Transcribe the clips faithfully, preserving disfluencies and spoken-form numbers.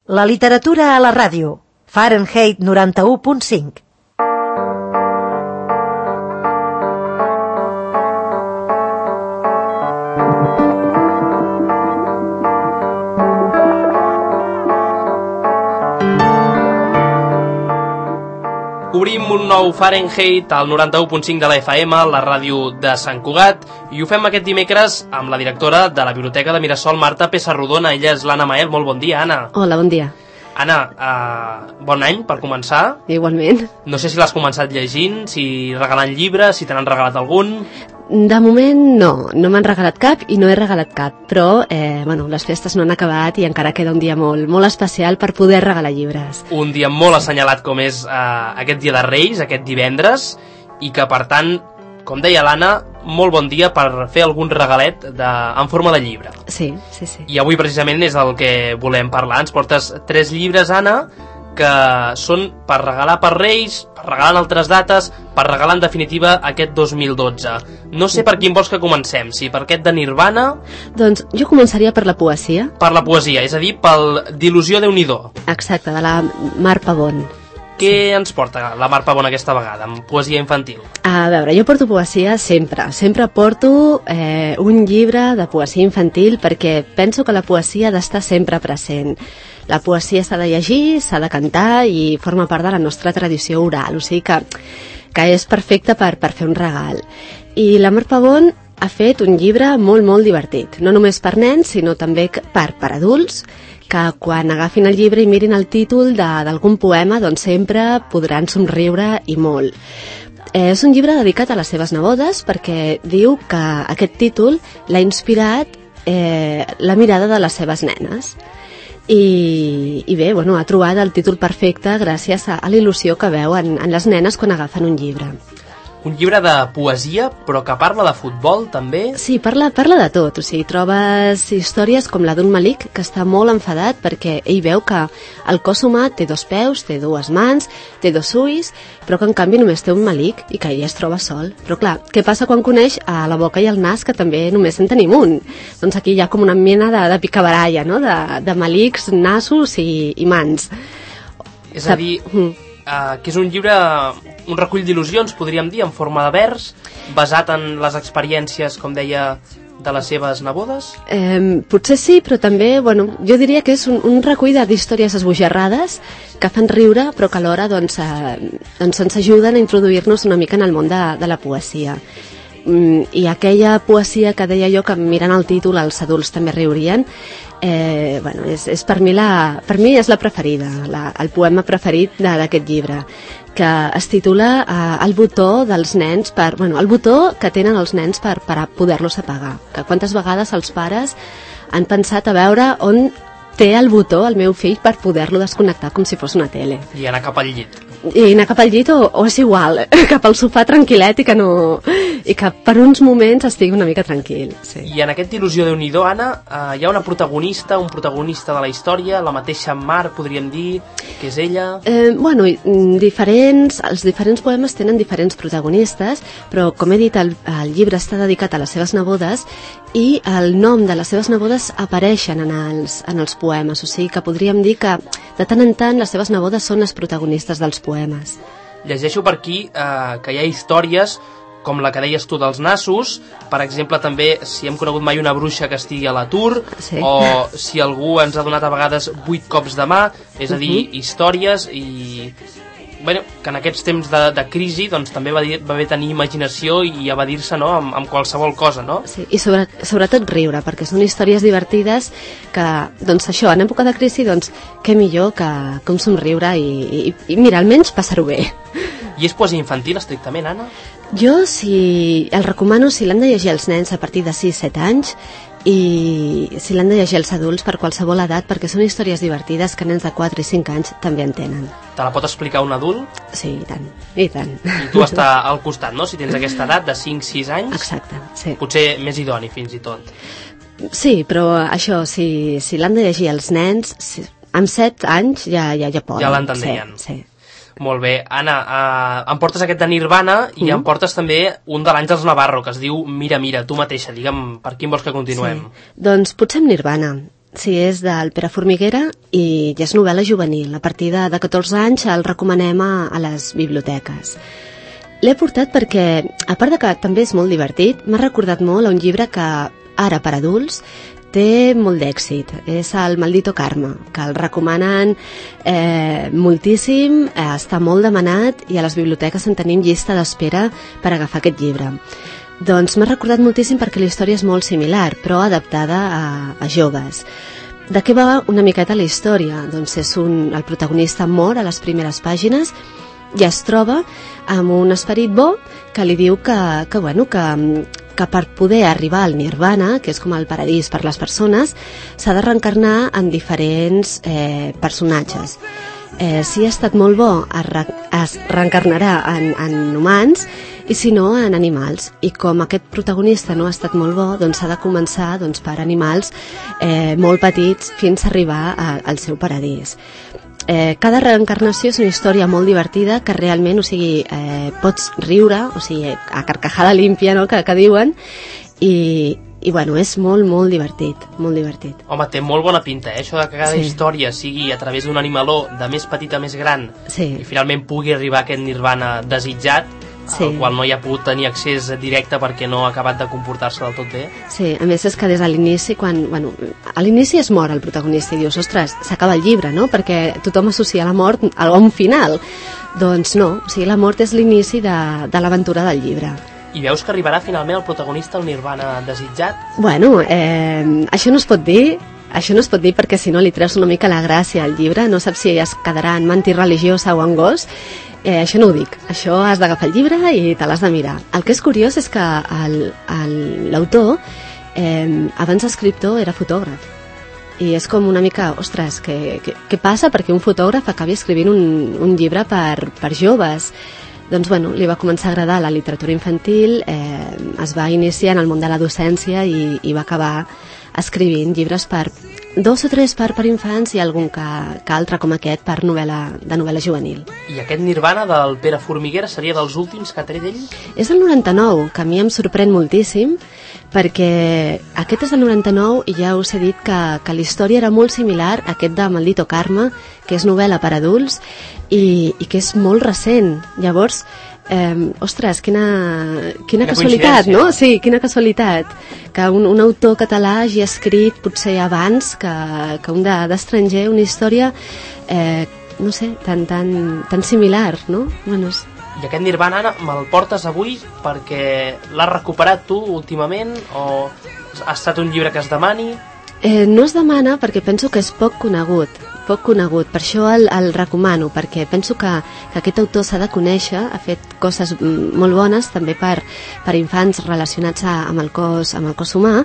La literatura a la ràdio. Fahrenheit noranta-u punt cinc. Obrim un nou Fahrenheit al noranta-u punt cinc de la F M, la ràdio de Sant Cugat, i ho fem aquest dimecres amb la directora de la Biblioteca de Mirasol, Marta Pessarrodona. Ella és l'Anna Mael. Molt bon dia, Anna. Hola, bon dia. Anna, uh, bon any per començar. Igualment. No sé si l'has començat llegint, si regalant llibres, si te n'han regalat algun. De moment no, no m'han regalat cap i no he regalat cap, però eh, bueno, les festes no han acabat i encara queda un dia molt, molt especial per poder regalar llibres. Un dia molt assenyalat com és uh, aquest dia de Reis, aquest divendres, i que per tant, com deia l'Anna, molt bon dia per fer algun regalet de, en forma de llibre. Sí, sí, sí. I avui precisament és el que volem parlar. Ens portes tres llibres, Anna, que són per regalar per Reis, per regalar en altres dates, per regalar en definitiva aquest dos mil dotze. No sé per quin vols que comencem, si per aquest de Nirvana... Doncs jo començaria per la poesia. Per la poesia, és a dir, pel d'Il·lusió Déu-n'hi-do. Exacte, de la Mar Pavón. Què sí. ens porta la Mar Pavón aquesta vegada, amb poesia infantil? A veure, jo porto poesia sempre. Sempre porto eh, un llibre de poesia infantil perquè penso que la poesia ha d'estar sempre present. La poesia s'ha de llegir, s'ha de cantar i forma part de la nostra tradició oral, o sigui que, que és perfecte per, per fer un regal. I la Mar Pavón ha fet un llibre molt, molt divertit, no només per nens, sinó també per, per adults, que quan agafin el llibre i mirin el títol d'algun poema, doncs sempre podran somriure i molt. Eh, és un llibre dedicat a les seves nebodes perquè diu que aquest títol l'ha inspirat eh, la mirada de les seves nenes. I, i bé, bueno, ha trobat el títol perfecte gràcies a, a la il·lusió que veuen en les nenes quan agafen un llibre. Un llibre de poesia, però que parla de futbol, també? Sí, parla, parla de tot. O sigui, trobes històries com la d'un Malik, que està molt enfadat perquè ell veu que el cos humà té dos peus, té dues mans, té dos ulls, però que en canvi només té un Malik i que ell es troba sol. Però clar, què passa quan coneix a la boca i el nas, que també només en tenim un? Doncs aquí hi ha com una mena de, de picabaralla, no?, de, de Maliks, nassos i, i mans. És a dir... Mm. Uh, que és un llibre, un recull d'il·lusions, podríem dir, en forma de vers, basat en les experiències, com deia, de les seves nebodes? Eh, potser sí, però també, bueno, jo diria que és un, un recull d'històries esbojarrades que fan riure, però que alhora doncs, eh, doncs ens ajuden a introduir-nos una mica en el món de, de la poesia. Mm, I aquella poesia que deia jo que mirant el títol els adults també riurien, Eh, bueno, és, és per mi la, per mi és la preferida, la, el poema preferit d'aquest llibre, que es titula eh, El botó dels nens per, bueno, el botó que tenen els nens per, per poder-los apagar. Que quantes vegades els pares han pensat a veure on té el botó el meu fill per poder-lo desconnectar com si fos una tele. I anar cap al llit. I anar cap al llit o, o és igual, cap al sofà tranquil·let i que, no, i que per uns moments estigui una mica tranquil. Sí. I en aquest Il·lusió Déu-n'hi-do, Anna, eh, hi ha una protagonista, un protagonista de la història, la mateixa Mar, podríem dir, que és ella... Eh, bueno, diferents, els diferents poemes tenen diferents protagonistes, però com he dit, el, el llibre està dedicat a les seves nebodes i el nom de les seves nebodes apareixen en els, en els poemes, o sigui que podríem dir que de tant en tant les seves nebodes són les protagonistes dels poemes. Llegeixo per aquí eh, que hi ha històries com la que deies tu dels nassos, per exemple també si hem conegut mai una bruixa que estigui a l'atur, sí. O si algú ens ha donat a vegades vuit cops de mà, és a dir, uh-huh. històries i... Bueno, que en aquests temps de, de crisi doncs, també va, dir, va haver tenir imaginació i evadir-se, no?, amb, amb qualsevol cosa, no? Sí, i sobre, sobretot riure, perquè són històries divertides que, doncs això, en època de crisi, doncs, què millor que com somriure i, i, i mira, almenys passar-ho bé. I és poesia infantil, estrictament, Anna? Jo, si el recomano, si l'han de llegir els nens a partir de sis set anys, i si l'han de llegir els adults per qualsevol edat, perquè són històries divertides que nens de quatre i cinc anys també entenen. Te la pot explicar un adult? Sí, i tant, i tant. I tu està al costat, no?, si tens aquesta edat de cinc sis anys. Exacte, sí. Potser més idoni, fins i tot. Sí, però això, si, si l'han de llegir els nens, si, amb set anys ja, ja, ja poden. Ja l'entendrien. Sí, sí. Molt bé. Anna, eh, em portes aquest de Nirvana i mm. em portes també un de l'Àngels Navarro, que es diu Mira, mira, tu mateixa. Digue'm, per quin vols que continuem? Sí. Doncs potser amb Nirvana. Sí, és del Pere Formiguera i ja és novel·la juvenil. A partir de, de catorze anys el recomanem a, a les biblioteques. L'he portat perquè, a part de que també és molt divertit, m'ha recordat molt a un llibre que ara per adults té molt d'èxit. És el Maldito Karma, que el recomanen eh, moltíssim, eh, està molt demanat i a les biblioteques en tenim llista d'espera per agafar aquest llibre. Doncs m'ha recordat moltíssim perquè la història és molt similar, però adaptada a, a joves. De què va una miqueta la història? Doncs és un, el protagonista mor a les primeres pàgines i es troba amb un esperit bo que li diu que, que, bueno, que, que per poder arribar al nirvana, que és com el paradís per les persones, s'ha de reencarnar en diferents eh, personatges. Eh, si ha estat molt bo, es, re, es reencarnarà en, en humans, i si no, en animals. I com aquest protagonista no ha estat molt bo, doncs s'ha de començar doncs, per animals eh, molt petits fins a arribar a, al seu paradís. Eh, cada reencarnació és una història molt divertida que realment, o sigui, eh, pots riure, o sigui, a carcajada límpia, no?, que, que diuen, i, i bueno, és molt, molt divertit, molt divertit. Home, té molt bona pinta, eh? Això de que cada sí. història sigui a través d'un animaló de més petit a més gran sí. i finalment pugui arribar a aquest nirvana desitjat, sí. al qual no hi ha pogut tenir accés directe perquè no ha acabat de comportar-se del tot bé. Sí, a més és que des de l'inici, quan, bueno, a l'inici es mor el protagonista i dius, ostres, s'acaba el llibre, no?, perquè tothom associa la mort a un final. Doncs no, o sigui, la mort és l'inici de, de l'aventura del llibre. I veus que arribarà finalment el protagonista al nirvana desitjat? Bueno, eh, això no es pot dir, això no es pot dir perquè si no li treus una mica la gràcia al llibre, no saps si es quedarà en mantí religiosa o en gos. Eh, això no ho dic, això has d'agafar el llibre i te l'has de mirar. El que és curiós és que l'autor, eh, abans d'escriptor, era fotògraf. I és com una mica, ostres, què, què, què passa perquè un fotògraf acabi escrivint un, un llibre per, per joves? Doncs, bueno, li va començar a agradar la literatura infantil, eh, es va iniciar en el món de la docència i, i va acabar escrivint llibres per dos o tres per, per infants i algun que, que altre com aquest per novel·la, de novel·la juvenil. I aquest Nirvana del Pere Formiguera seria dels últims que ha tret ell? És del noranta-nou, que a mi em sorprèn moltíssim, perquè aquest és del noranta-nou i ja us he dit que, que la història era molt similar a aquest de Maldito Karma, que és novel·la per adults i, i que és molt recent. Llavors, eh, ostres, quina, quina, quina casualitat, no? Sí, quina casualitat que un, un autor català hagi escrit potser abans que, que un d'estranger una història eh, no sé, tan, tan, tan similar, no? Bueno, és... I aquest Nirvana, Anna, me'l portes avui perquè l'has recuperat tu últimament o ha estat un llibre que es demani? Eh, no es demana perquè penso que és poc conegut, poc conegut, per això el, el recomano, perquè penso que, que aquest autor s'ha de conèixer, ha fet coses molt bones també per, per infants relacionats a, amb, el cos, amb el cos humà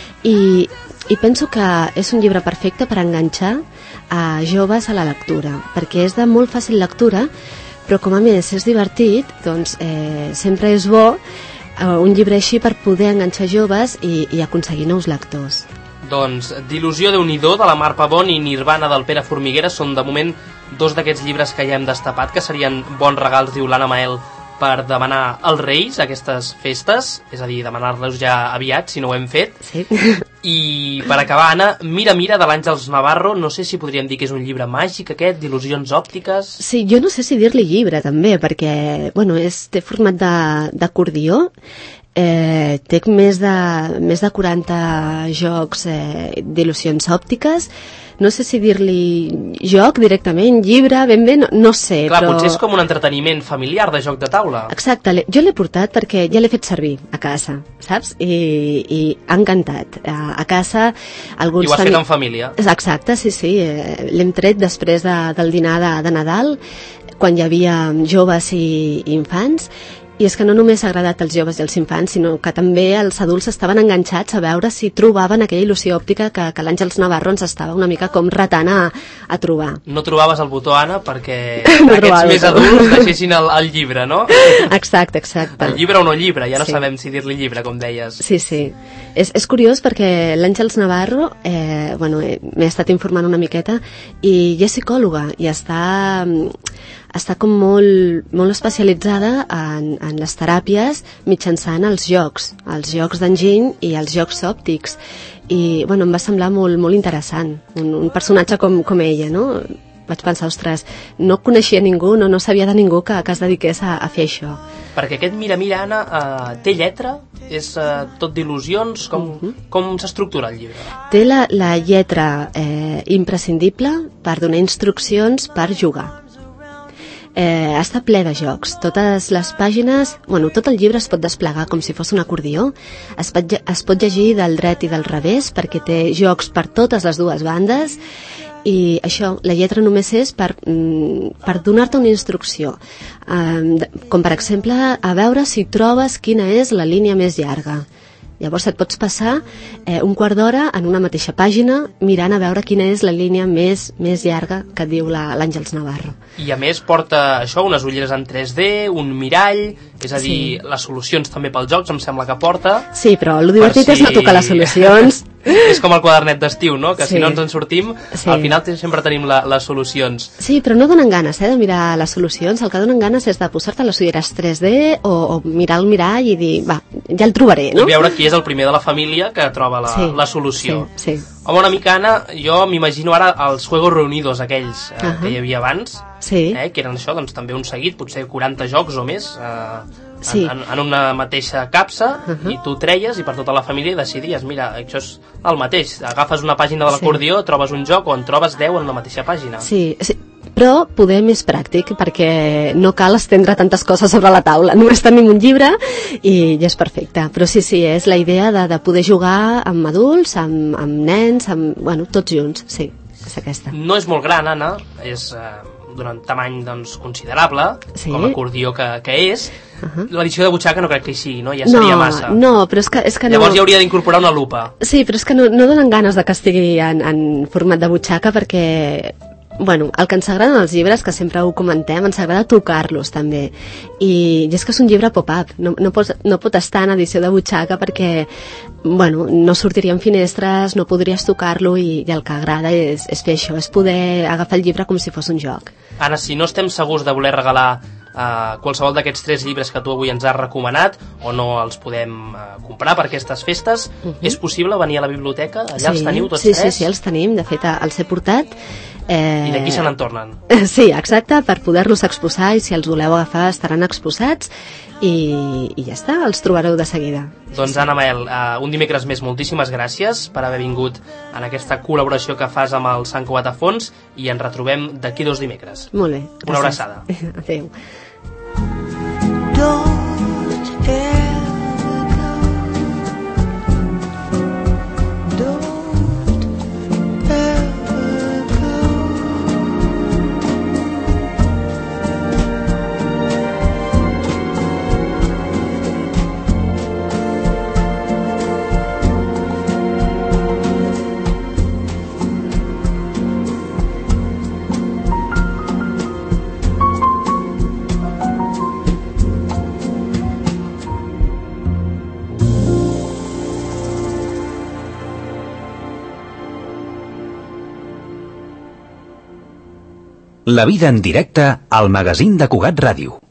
i, i penso que és un llibre perfecte per enganxar a joves a la lectura, perquè és de molt fàcil lectura, però com a més és divertit, doncs eh, sempre és bo eh, un llibre així per poder enganxar joves i, i aconseguir nous lectors. Doncs d'il·lusió Déu-n'hi-do de la Mar Pavón i Nirvana del Pere Formiguera són de moment dos d'aquests llibres que ja hem destapat, que serien bons regals, diu l'Anna Mael, per demanar als Reis aquestes festes, és a dir, demanar-los ja aviat, si no ho hem fet. Sí. I per acabar, Anna, Mira, mira, de l'Àngels Navarro, no sé si podríem dir que és un llibre màgic aquest, d'il·lusions òptiques. Sí, jo no sé si dir-li llibre també, perquè, bueno, és, té format d'acordió, eh, té més de, més de quaranta jocs eh, d'il·lusions òptiques. No sé si dir-li joc directament, llibre, ben bé, no, no sé. Clar, però... potser és com un entreteniment familiar de joc de taula. Exacte, jo l'he portat perquè ja l'he fet servir a casa, saps? I, i ha encantat. A, a casa... Alguns I ho has fami... fet en família. Exacte, sí, sí. Eh, l'hem tret després de, del dinar de, de Nadal, quan hi havia joves i, i infants. I és que no només ha agradat als joves i als infants, sinó que també els adults estaven enganxats a veure si trobaven aquella il·lusió òptica que, que l'Àngels Navarro ens estava una mica com ratant a, a trobar. No trobaves el botó, Anna, perquè no aquests més adults deixessin el, el llibre, no? Exacte, exacte. El llibre o no llibre, ja no sí. sabem si dir-li llibre, com deies. Sí, sí. És, és curiós perquè l'Àngels Navarro, eh, bueno, eh, m'he estat informant una miqueta, i és psicòloga, i està... està com molt, molt especialitzada en, en les teràpies mitjançant els jocs, els jocs d'enginy i els jocs òptics. i bueno, em va semblar molt, molt interessant, un, un personatge com, com ella, no? Vaig pensar, ostres, no coneixia ningú, no, no sabia de ningú que, que es dediqués a, a fer això. Perquè aquest Mira, mira, Anna, eh, té lletra? És eh, tot d'il·lusions? Com, uh-huh. com s'estructura el llibre? Té la, la lletra eh, imprescindible per donar instruccions per jugar. Eh, està ple de jocs. Totes les pàgines, bueno, tot el llibre es pot desplegar com si fos un acordió. Es pot, es pot llegir del dret i del revés perquè té jocs per totes les dues bandes. I això, la lletra només és per, per donar-te una instrucció, um, com per exemple a veure si trobes quina és la línia més llarga. Llavors et pots passar eh, un quart d'hora en una mateixa pàgina mirant a veure quina és la línia més, més llarga que et diu l'Àngels Navarro. I a més porta això, unes ulleres en tres D, un mirall, és a dir, sí. les solucions també pels jocs em sembla que porta. Sí, però el divertit si... és no tocar les solucions. És com el quadernet d'estiu, no? Que sí. si no ens en sortim, sí. al final sempre tenim la, les solucions. Sí, però no donen ganes eh, de mirar les solucions. El que donen ganes és de posar-te les ulleres tres D o, o mirar el mirall i dir, va, ja el trobaré, no? I veure qui és el primer de la família que troba la, sí. la solució. Sí, sí. Home, una mica, Anna, jo m'imagino ara els Juegos Reunidos aquells eh, uh -huh. que hi havia abans, sí. eh, que eren això, doncs també un seguit, potser quaranta jocs o més, eh, sí. en, en una mateixa capsa, uh -huh. i tu treies i per tota la família decidies, mira, això és el mateix, agafes una pàgina de l'acordió, sí. trobes un joc o en trobes deu en la mateixa pàgina. Sí, sí. Però poder més pràctic, perquè no cal estendre tantes coses sobre la taula. Només tenim un llibre i ja és perfecte. Però sí, sí, és la idea de, de poder jugar amb adults, amb, amb nens, amb, bueno, tots junts, sí, és aquesta. No és molt gran, Anna, és eh, d'un tamany doncs, considerable, sí. com a acordió que, que és. Uh-huh. L'edició de butxaca no crec que hi sigui, no? Ja seria no, massa. No, però és que, és que Llavors no... hi hauria d'incorporar una lupa. Sí, però és que no, no donen ganes de que estigui en, en format de butxaca perquè... Bueno, el que ens agraden els llibres, que sempre ho comentem, ens agrada tocar-los també, i, i és que és un llibre pop-up, no, no, pot, no pot estar en edició de butxaca perquè bueno, no sortirien finestres, no podries tocar-lo i, i el que agrada és, és fer això, és poder agafar el llibre com si fos un joc. Anna, si no estem segurs de voler regalar Uh, qualsevol d'aquests tres llibres que tu avui ens has recomanat o no els podem uh, comprar per aquestes festes, uh-huh. és possible venir a la biblioteca? Allà sí, els teniu tots sí, tres? Sí, sí, els tenim, de fet els he portat. Eh... I d'aquí se n'en tornen? Sí, exacte, per poder-los exposar i si els voleu agafar estaran exposats i, i ja està, els trobareu de seguida. Doncs Anna Mael, uh, un dimecres més, moltíssimes gràcies per haver vingut en aquesta col·laboració que fas amb el Sant Cugat a Fons i ens retrobem d'aquí dos dimecres. Molt bé, gràcies. Una abraçada. Adéu. Don't ever go. Don't ever go. La vida en directe al magazín de Cugat Ràdio.